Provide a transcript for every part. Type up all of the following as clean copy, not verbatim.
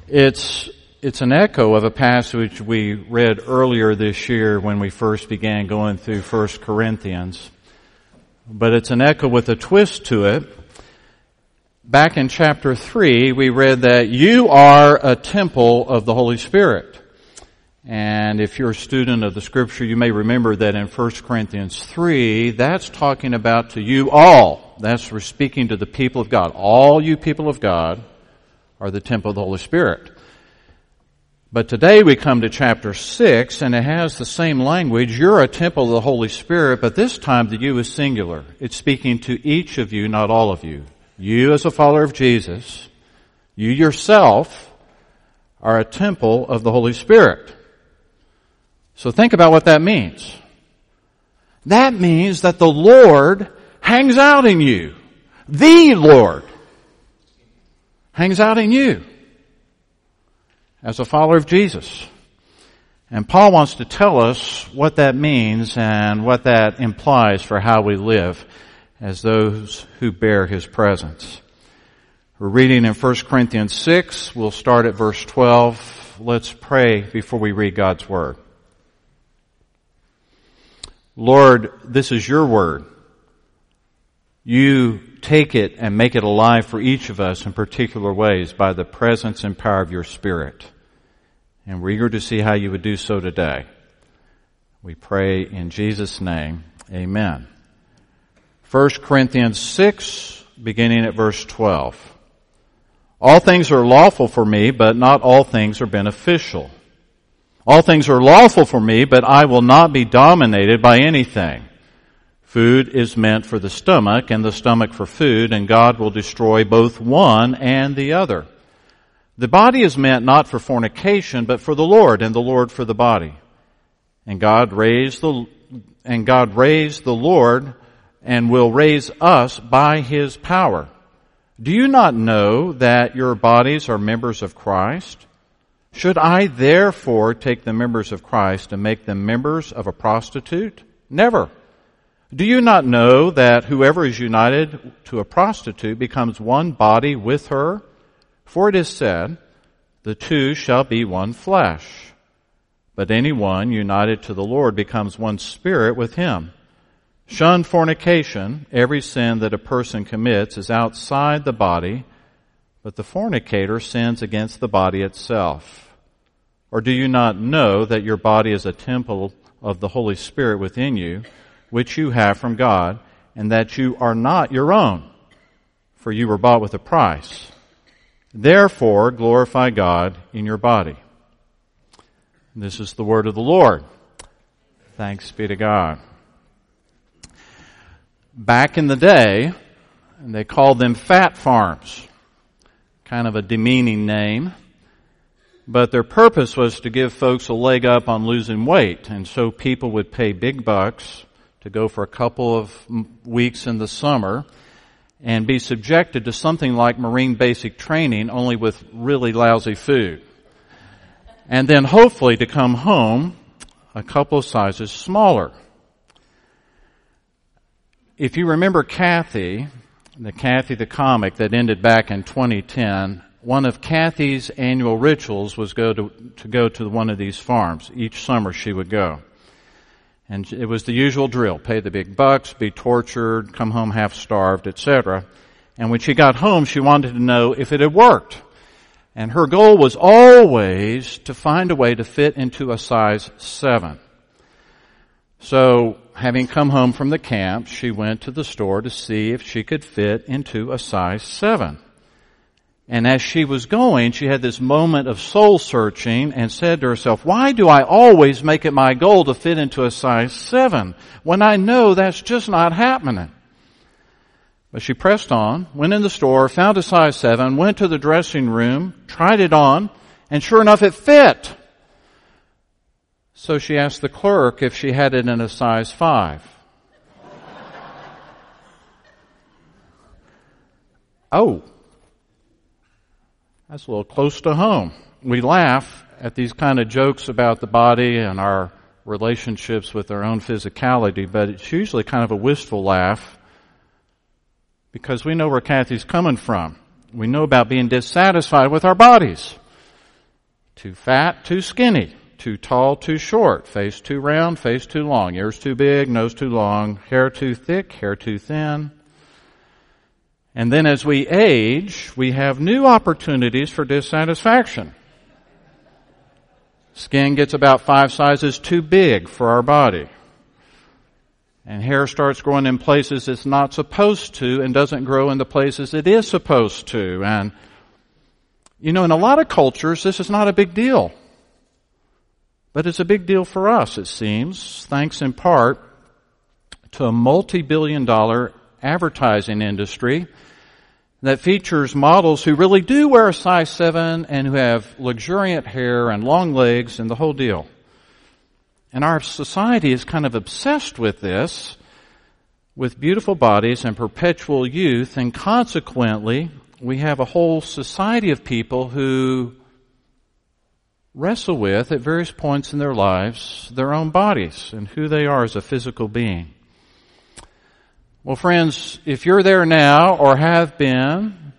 It's an echo of a passage we read earlier this year when we first began going through 1 Corinthians. But it's an echo with a twist to it. Back in chapter 3, we read that you are a temple of the Holy Spirit. And if you're a student of the Scripture, you may remember that in 1 Corinthians 3, that's talking about to you all. That's we're speaking to the people of God. All you people of God are the temple of the Holy Spirit. But today we come to chapter 6, and it has the same language. You're a temple of the Holy Spirit, but this time the you is singular. It's speaking to each of you, not all of you. You as a follower of Jesus, you yourself are a temple of the Holy Spirit. So think about what that means. That means that the Lord hangs out in you. The Lord hangs out in you as a follower of Jesus. And Paul wants to tell us what that means and what that implies for how we live as those who bear His presence. We're reading in 1 Corinthians 6. We'll start at verse 12. Let's pray before we read God's Word. Lord, this is your Word. You take it and make it alive for each of us in particular ways by the presence and power of your Spirit. And we're eager to see how you would do so today. We pray in Jesus' name, amen. 1 Corinthians 6, beginning at verse 12. All things are lawful for me, but not all things are beneficial. All things are lawful for me, but I will not be dominated by anything. Food is meant for the stomach, and the stomach for food, and God will destroy both one and the other. The body is meant not for fornication, but for the Lord, and the Lord for the body. And God raised the Lord, and will raise us by His power. Do you not know that your bodies are members of Christ? Should I therefore take the members of Christ and make them members of a prostitute? Never. Do you not know that whoever is united to a prostitute becomes one body with her? For it is said, the two shall be one flesh. But anyone united to the Lord becomes one spirit with Him. Shun fornication. Every sin that a person commits is outside the body, but the fornicator sins against the body itself. Or do you not know that your body is a temple of the Holy Spirit within you, which you have from God, and that you are not your own, for you were bought with a price? Therefore, glorify God in your body. This is the word of the Lord. Thanks be to God. Back in the day, they called them fat farms, kind of a demeaning name. But their purpose was to give folks a leg up on losing weight. And so people would pay big bucks to go for a couple of weeks in the summer and be subjected to something like Marine basic training, only with really lousy food. And then hopefully to come home a couple of sizes smaller. If you remember Kathy the comic that ended back in 2010, one of Kathy's annual rituals was to go to one of these farms. Each summer she would go. And it was the usual drill. Pay the big bucks, be tortured, come home half-starved, etc. And when she got home, she wanted to know if it had worked. And her goal was always to find a way to fit into a size 7. So, having come home from the camp, she went to the store to see if she could fit into a size 7. And as she was going, she had this moment of soul searching and said to herself, why do I always make it my goal to fit into a size 7 when I know that's just not happening? But she pressed on, went in the store, found a size 7, went to the dressing room, tried it on, and sure enough it fit. So she asked the clerk if she had it in a size 5. Oh. That's a little close to home. We laugh at these kind of jokes about the body and our relationships with our own physicality, but it's usually kind of a wistful laugh because we know where Kathy's coming from. We know about being dissatisfied with our bodies. too fat, too skinny, too tall, too short, face too round, face too long, ears too big, nose too long, hair too thick, hair too thin. And then as we age, we have new opportunities for dissatisfaction. Skin gets about 5 sizes too big for our body. And hair starts growing in places it's not supposed to and doesn't grow in the places it is supposed to. And, in a lot of cultures, this is not a big deal. But it's a big deal for us, it seems, thanks in part to a multi-billion-dollar advertising industry that features models who really do wear a size 7 and who have luxuriant hair and long legs and the whole deal. And our society is kind of obsessed with this, with beautiful bodies and perpetual youth, and consequently, we have a whole society of people who wrestle with, at various points in their lives, their own bodies and who they are as a physical being. Well, friends, if you're there now or have been,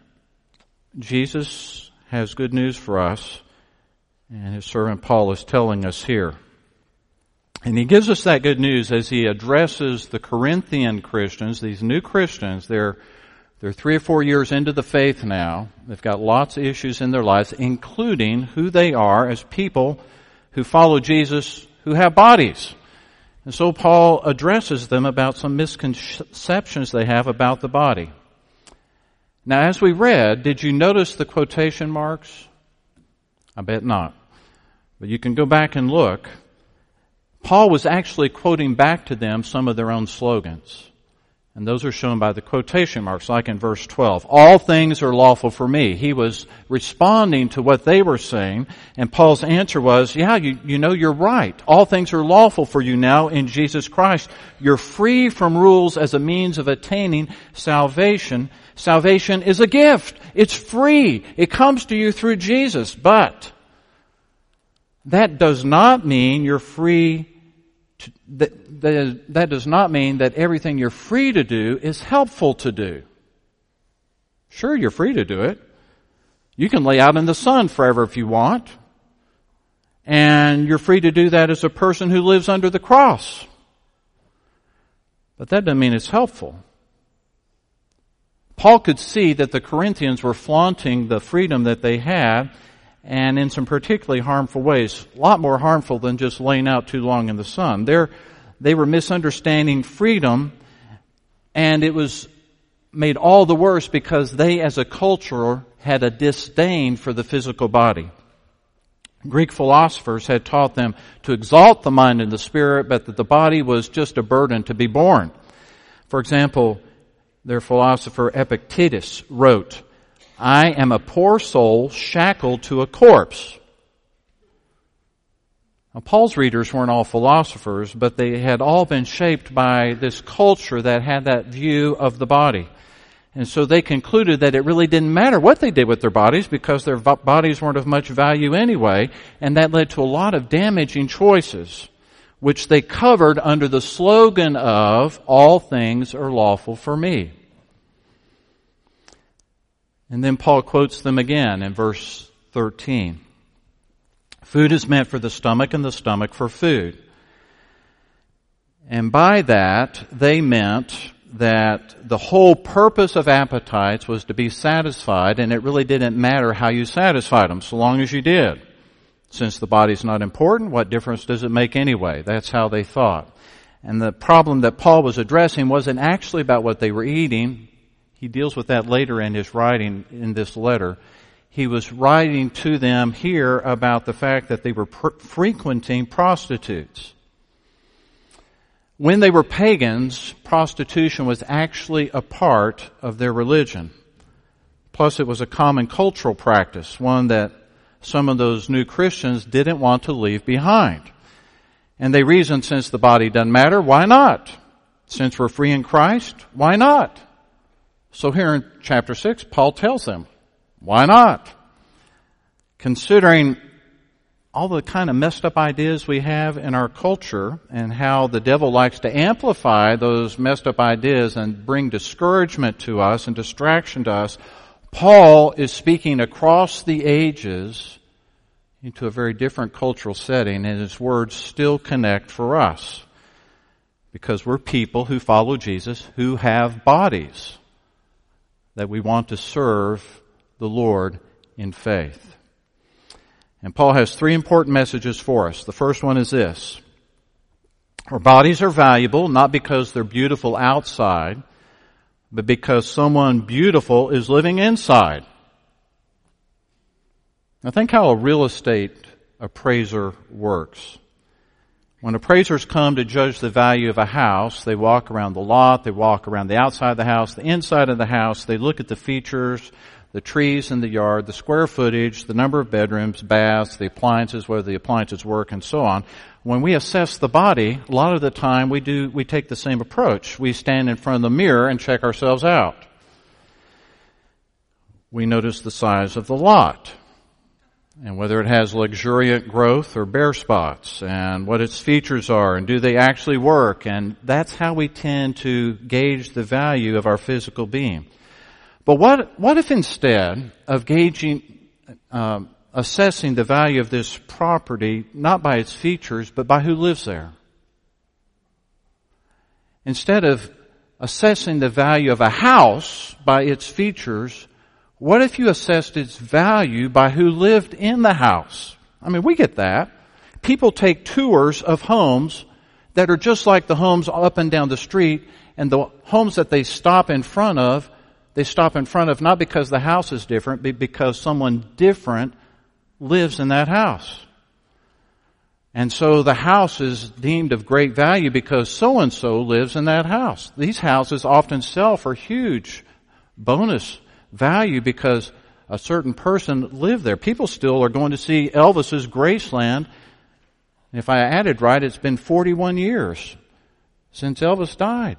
Jesus has good news for us, and his servant Paul is telling us here. And he gives us that good news as he addresses the Corinthian Christians, these new Christians. They're 3 or 4 years into the faith now. They've got lots of issues in their lives, including who they are as people who follow Jesus, who have bodies. And so Paul addresses them about some misconceptions they have about the body. Now, as we read, did you notice the quotation marks? I bet not. But you can go back and look. Paul was actually quoting back to them some of their own slogans. And those are shown by the quotation marks, like in verse 12. All things are lawful for me. He was responding to what they were saying, and Paul's answer was, you're right. All things are lawful for you now in Jesus Christ. You're free from rules as a means of attaining salvation. Salvation is a gift. It's free. It comes to you through Jesus. But that does not mean you're free that does not mean that everything you're free to do is helpful to do. Sure, you're free to do it. You can lay out in the sun forever if you want. And you're free to do that as a person who lives under the cross. But that doesn't mean it's helpful. Paul could see that the Corinthians were flaunting the freedom that they had, and in some particularly harmful ways, a lot more harmful than just laying out too long in the sun. They were misunderstanding freedom, and it was made all the worse because they as a culture had a disdain for the physical body. Greek philosophers had taught them to exalt the mind and the spirit, but that the body was just a burden to be borne. For example, their philosopher Epictetus wrote, I am a poor soul shackled to a corpse. Now, Paul's readers weren't all philosophers, but they had all been shaped by this culture that had that view of the body. And so they concluded that it really didn't matter what they did with their bodies because their bodies weren't of much value anyway, and that led to a lot of damaging choices, which they covered under the slogan of, all things are lawful for me. And then Paul quotes them again in verse 13. Food is meant for the stomach and the stomach for food. And by that, they meant that the whole purpose of appetites was to be satisfied, and it really didn't matter how you satisfied them, so long as you did. Since the body's not important, what difference does it make anyway? That's how they thought. And the problem that Paul was addressing wasn't actually about what they were eating. He deals with that later in his writing in this letter. He was writing to them here about the fact that they were frequenting prostitutes. When they were pagans, prostitution was actually a part of their religion. Plus, it was a common cultural practice, one that some of those new Christians didn't want to leave behind. And they reasoned, since the body doesn't matter, why not? Since we're free in Christ, why not? So here in chapter 6, Paul tells them, why not? Considering all the kind of messed up ideas we have in our culture and how the devil likes to amplify those messed up ideas and bring discouragement to us and distraction to us, Paul is speaking across the ages into a very different cultural setting, and his words still connect for us. Because we're people who follow Jesus, who have bodies that we want to serve the Lord in faith. And Paul has 3 important messages for us. The first one is this. Our bodies are valuable not because they're beautiful outside, but because someone beautiful is living inside. Now think how a real estate appraiser works. When appraisers come to judge the value of a house, they walk around the lot, they walk around the outside of the house, the inside of the house, they look at the features, the trees in the yard, the square footage, the number of bedrooms, baths, the appliances, whether the appliances work, and so on. When we assess the body, a lot of the time we take the same approach. We stand in front of the mirror and check ourselves out. We notice the size of the lot, and whether it has luxuriant growth or bare spots, and what its features are, and do they actually work, and that's how we tend to gauge the value of our physical being. But what if instead of assessing the value of this property not by its features, but by who lives there? Instead of assessing the value of a house by its features, what if you assessed its value by who lived in the house? I mean, we get that. People take tours of homes that are just like the homes up and down the street, and the homes that they stop in front of not because the house is different, but because someone different lives in that house. And so the house is deemed of great value because so-and-so lives in that house. These houses often sell for huge bonus value because a certain person lived there. People still are going to see Elvis's Graceland. If I added right, it's been 41 years since Elvis died.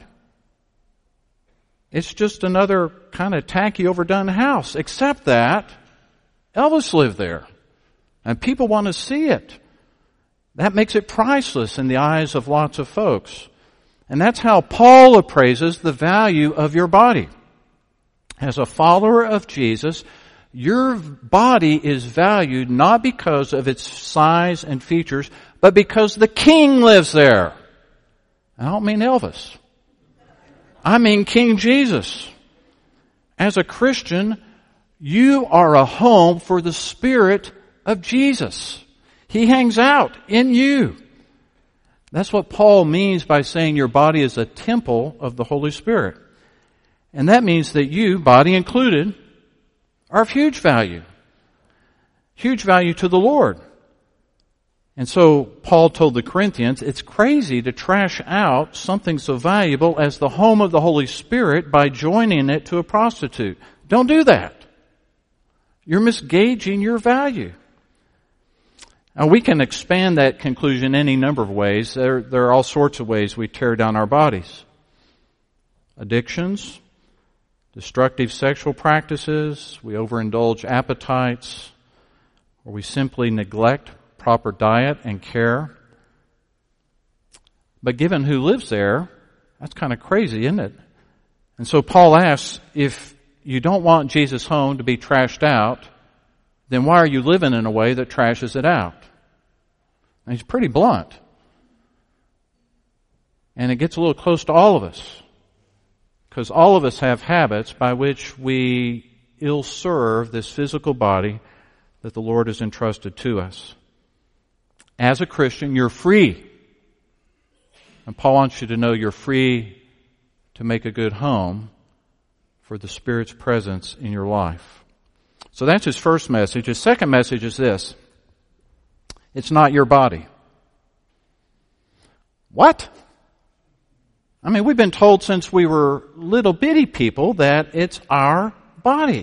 It's just another kind of tacky, overdone house, except that Elvis lived there. And people want to see it. That makes it priceless in the eyes of lots of folks. And that's how Paul appraises the value of your body. As a follower of Jesus, your body is valued not because of its size and features, but because the King lives there. I don't mean Elvis. I mean King Jesus. As a Christian, you are a home for the Spirit of Jesus. He hangs out in you. That's what Paul means by saying your body is a temple of the Holy Spirit. And that means that you, body included, are of huge value. Huge value to the Lord. And so Paul told the Corinthians, it's crazy to trash out something so valuable as the home of the Holy Spirit by joining it to a prostitute. Don't do that. You're misgauging your value. Now we can expand that conclusion any number of ways. There are all sorts of ways we tear down our bodies. Addictions, destructive sexual practices, we overindulge appetites, or we simply neglect proper diet and care. But given who lives there, that's kind of crazy, isn't it? And so Paul asks, if you don't want Jesus' home to be trashed out, then why are you living in a way that trashes it out? And he's pretty blunt. And it gets a little close to all of us. Because all of us have habits by which we ill-serve this physical body that the Lord has entrusted to us. As a Christian, you're free. And Paul wants you to know you're free to make a good home for the Spirit's presence in your life. So that's his first message. His second message is this. It's not your body. What? I mean, we've been told since we were little bitty people that it's our body.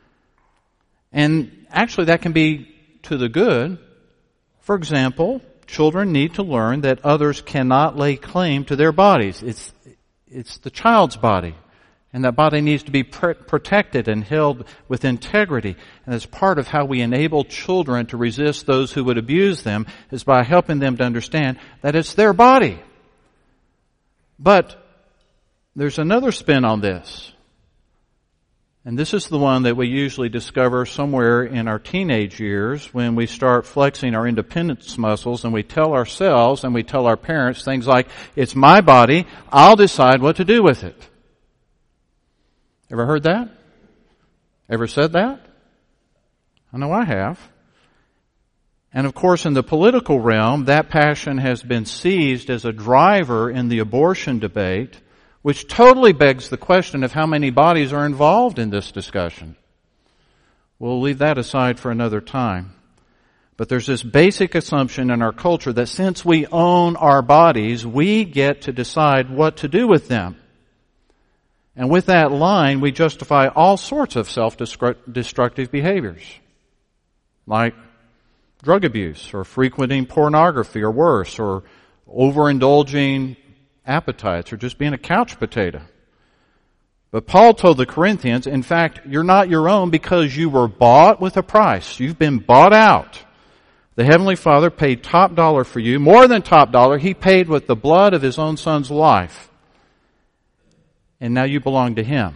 And actually that can be to the good. For example, children need to learn that others cannot lay claim to their bodies. It's the child's body. And that body needs to be protected and held with integrity. And as part of how we enable children to resist those who would abuse them is by helping them to understand that it's their body. But there's another spin on this. And this is the one that we usually discover somewhere in our teenage years when we start flexing our independence muscles and we tell ourselves and we tell our parents things like, it's my body, I'll decide what to do with it. Ever heard that? Ever said that? I know I have. And of course, in the political realm, that passion has been seized as a driver in the abortion debate, which totally begs the question of how many bodies are involved in this discussion. We'll leave that aside for another time. But there's this basic assumption in our culture that since we own our bodies, we get to decide what to do with them. And with that line, we justify all sorts of self-destructive behaviors, like drug abuse, or frequenting pornography, or worse, or overindulging appetites, or just being a couch potato. But Paul told the Corinthians, in fact, you're not your own because you were bought with a price. You've been bought out. The Heavenly Father paid top dollar for you, more than top dollar. He paid with the blood of His own Son's life. And now you belong to Him.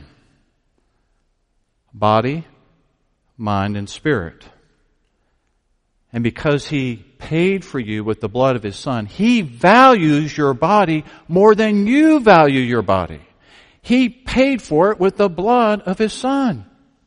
Body, mind, and spirit. And because He paid for you with the blood of His Son, He values your body more than you value your body. He paid for it with the blood of His Son.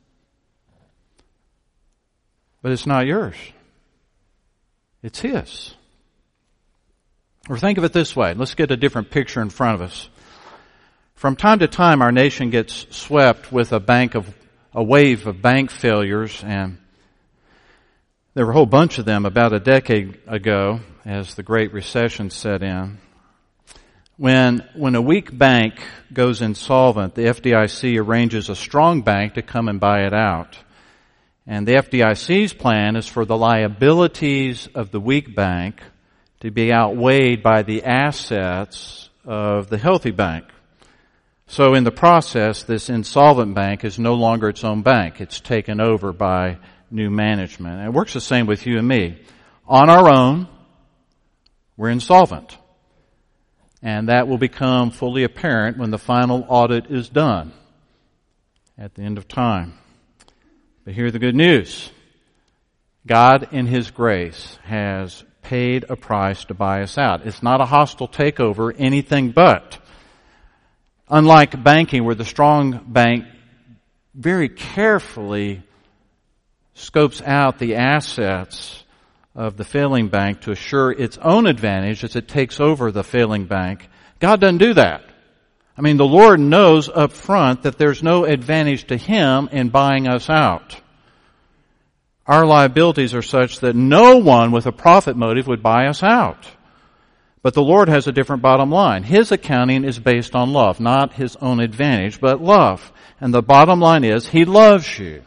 But it's not yours. It's His. Or think of it this way. Let's get a different picture in front of us. From time to time, our nation gets swept with a wave of bank failures, and there were a whole bunch of them about a decade ago as the Great Recession set in. When a weak bank goes insolvent, the FDIC arranges a strong bank to come and buy it out. And the FDIC's plan is for the liabilities of the weak bank to be outweighed by the assets of the healthy bank. So in the process, this insolvent bank is no longer its own bank. It's taken over by new management. And it works the same with you and me. On our own, we're insolvent. And that will become fully apparent when the final audit is done at the end of time. But here's the good news. God, in His grace, has paid a price to buy us out. It's not a hostile takeover, anything but. Unlike banking, where the strong bank very carefully scopes out the assets of the failing bank to assure its own advantage as it takes over the failing bank, God doesn't do that. I mean, the Lord knows up front that there's no advantage to Him in buying us out. Our liabilities are such that no one with a profit motive would buy us out. But the Lord has a different bottom line. His accounting is based on love, not His own advantage, but love. And the bottom line is, He loves you.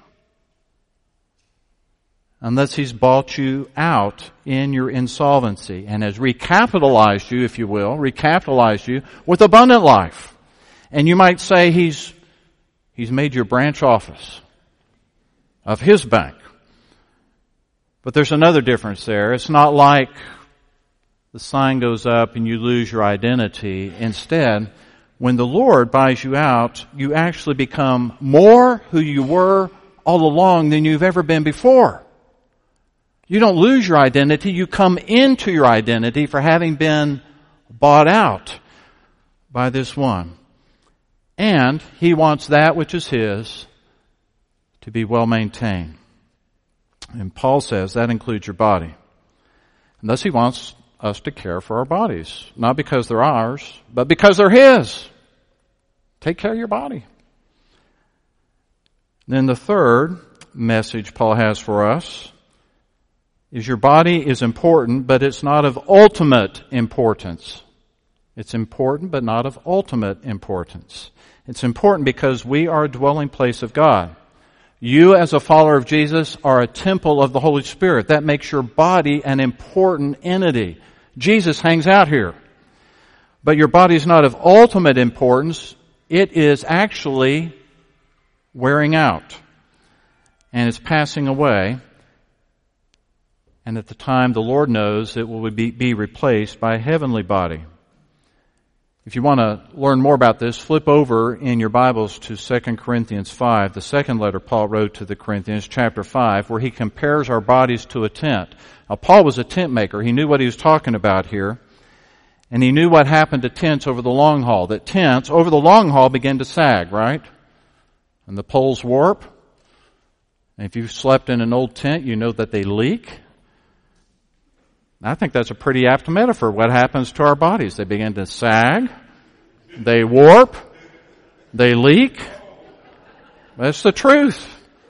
Unless He's bought you out in your insolvency and has recapitalized you, if you will, recapitalized you with abundant life. And you might say He's made your branch office of His bank. But there's another difference there. It's not like the sign goes up and you lose your identity. Instead, when the Lord buys you out, you actually become more who you were all along than you've ever been before. You don't lose your identity, you come into your identity for having been bought out by this one. And He wants that which is His to be well maintained. And Paul says that includes your body. And thus He wants us to care for our bodies, not because they're ours, but because they're His. Take care of your body. Then the third message Paul has for us is your body is important, but it's not of ultimate importance. It's important, but not of ultimate importance. It's important because we are a dwelling place of God. You, as a follower of Jesus, are a temple of the Holy Spirit. That makes your body an important entity. Jesus hangs out here. But your body is not of ultimate importance. It is actually wearing out. And it's passing away. And at the time the Lord knows, it will be replaced by a heavenly body. If you want to learn more about this, flip over in your Bibles to 2 Corinthians 5, the second letter Paul wrote to the Corinthians, chapter 5, where he compares our bodies to a tent. Now, Paul was a tent maker. He knew what he was talking about here. And he knew what happened to tents over the long haul. That tents, over the long haul, begin to sag, right? And the poles warp. And if you've slept in an old tent, you know that they leak. I think that's a pretty apt metaphor. What happens to our bodies? They begin to sag. They warp. They leak. That's the truth.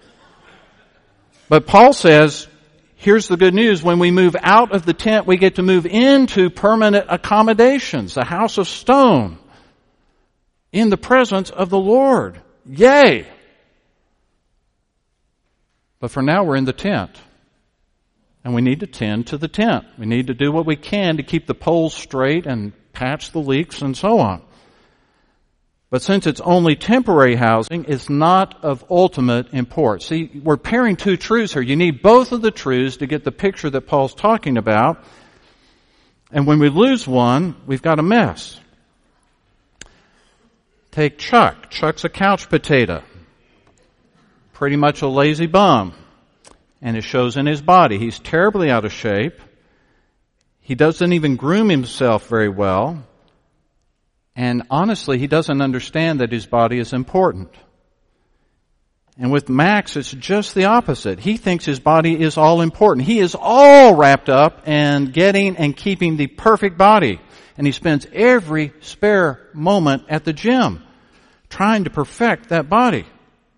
But Paul says, here's the good news. When we move out of the tent, we get to move into permanent accommodations, a house of stone, in the presence of the Lord. Yay! But for now, we're in the tent. And we need to tend to the tent. We need to do what we can to keep the poles straight and patch the leaks and so on. But since it's only temporary housing, it's not of ultimate import. See, we're pairing two truths here. You need both of the truths to get the picture that Paul's talking about. And when we lose one, we've got a mess. Take Chuck. Chuck's a couch potato. Pretty much a lazy bum. And it shows in his body. He's terribly out of shape. He doesn't even groom himself very well. And honestly, he doesn't understand that his body is important. And with Max, it's just the opposite. He thinks his body is all important. He is all wrapped up in getting and keeping the perfect body. And he spends every spare moment at the gym trying to perfect that body.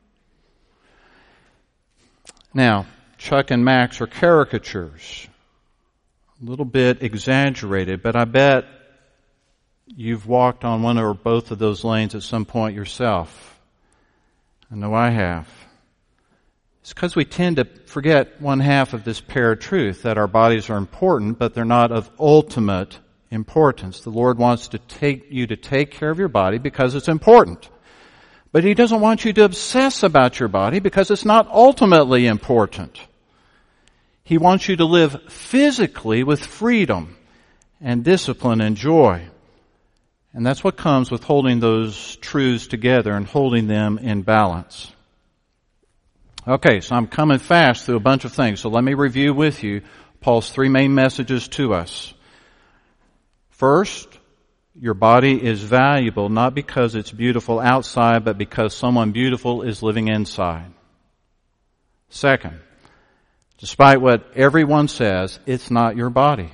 Now, Chuck and Max are caricatures. A little bit exaggerated, but I bet you've walked on one or both of those lanes at some point yourself. I know I have. It's because we tend to forget one half of this pair of truth, that our bodies are important, but they're not of ultimate importance. The Lord wants to take you to take care of your body because it's important. But He doesn't want you to obsess about your body because it's not ultimately important. He wants you to live physically with freedom and discipline and joy. And that's what comes with holding those truths together and holding them in balance. Okay, so I'm coming fast through a bunch of things. So let me review with you Paul's three main messages to us. First, your body is valuable not because it's beautiful outside, but because someone beautiful is living inside. Second, despite what everyone says, it's not your body.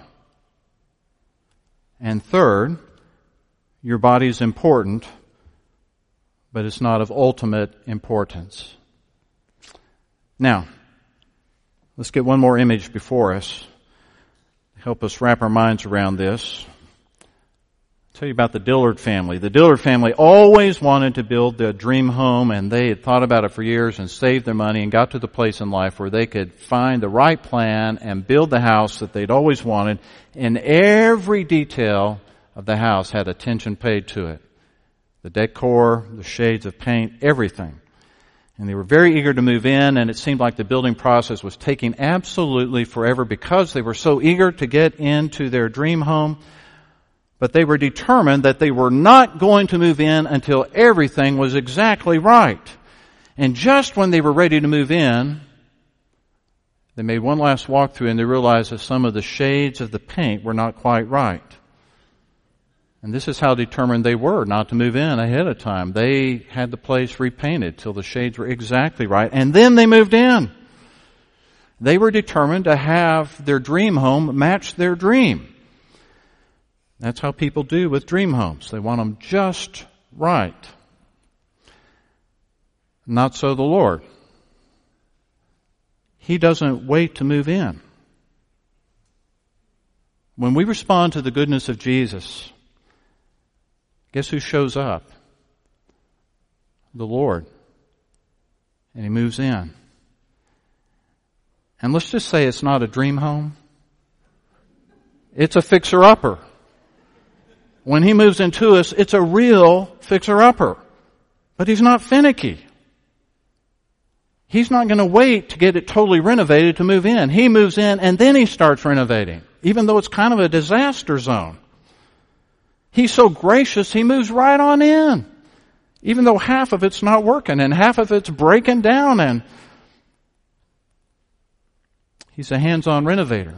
And third, your body is important, but it's not of ultimate importance. Now, let's get one more image before us. Help us wrap our minds around this. I'll tell you about the Dillard family. The Dillard family always wanted to build their dream home, and they had thought about it for years and saved their money and got to the place in life where they could find the right plan and build the house that they'd always wanted. And every detail of the house had attention paid to it. The decor, the shades of paint, everything. And they were very eager to move in, and it seemed like the building process was taking absolutely forever because they were so eager to get into their dream home. But they were determined that they were not going to move in until everything was exactly right. And just when they were ready to move in, they made one last walkthrough and they realized that some of the shades of the paint were not quite right. And this is how determined they were not to move in ahead of time. They had the place repainted till the shades were exactly right. And then they moved in. They were determined to have their dream home match their dream. That's how people do with dream homes. They want them just right. Not so the Lord. He doesn't wait to move in. When we respond to the goodness of Jesus, guess who shows up? The Lord. And He moves in. And let's just say it's not a dream home. It's a fixer-upper. When He moves into us, it's a real fixer-upper. But He's not finicky. He's not going to wait to get it totally renovated to move in. He moves in and then He starts renovating, even though it's kind of a disaster zone. He's so gracious, He moves right on in. Even though half of it's not working and half of it's breaking down, and He's a hands-on renovator.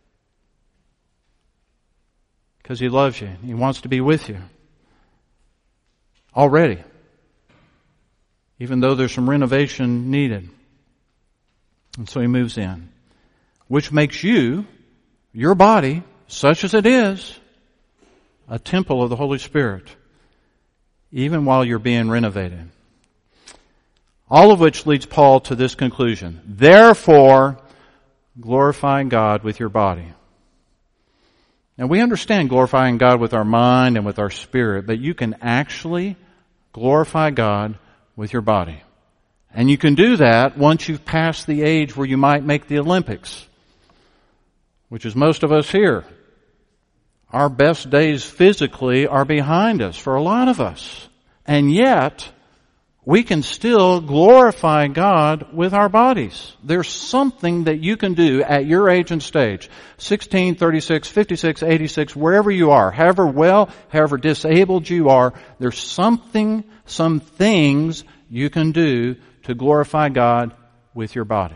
Because He loves you. He wants to be with you. Already. Even though there's some renovation needed. And so He moves in. Which makes you, your body, such as it is, a temple of the Holy Spirit. Even while you're being renovated. All of which leads Paul to this conclusion. Therefore, glorify God with your body. Now we understand glorifying God with our mind and with our spirit, but you can actually glorify God with your body. And you can do that once you've passed the age where you might make the Olympics, which is most of us here. Our best days physically are behind us for a lot of us. And yet, we can still glorify God with our bodies. There's something that you can do at your age and stage. 16, 36, 56, 86, wherever you are, however well, however disabled you are, there's some things you can do to glorify God with your body.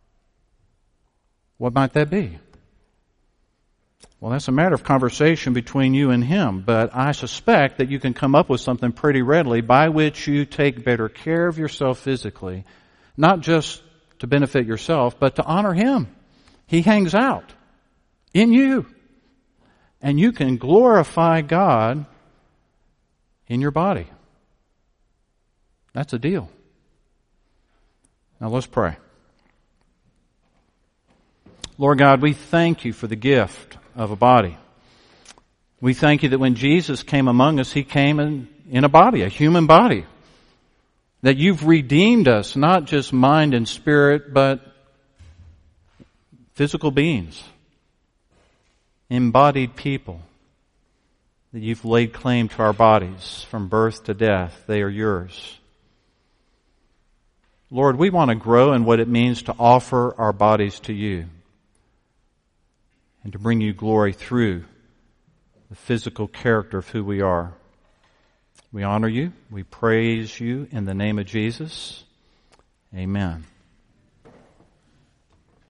What might that be? Well, that's a matter of conversation between you and Him, but I suspect that you can come up with something pretty readily by which you take better care of yourself physically, not just to benefit yourself, but to honor Him. He hangs out in you, and you can glorify God in your body. That's a deal. Now let's pray. Lord God, we thank You for the gift of a body. We thank You that when Jesus came among us, He came in a body, a human body. That You've redeemed us, not just mind and spirit, but physical beings. Embodied people. That You've laid claim to our bodies from birth to death. They are Yours. Lord, we want to grow in what it means to offer our bodies to You. And to bring You glory through the physical character of who we are. We honor You. We praise You in the name of Jesus. Amen.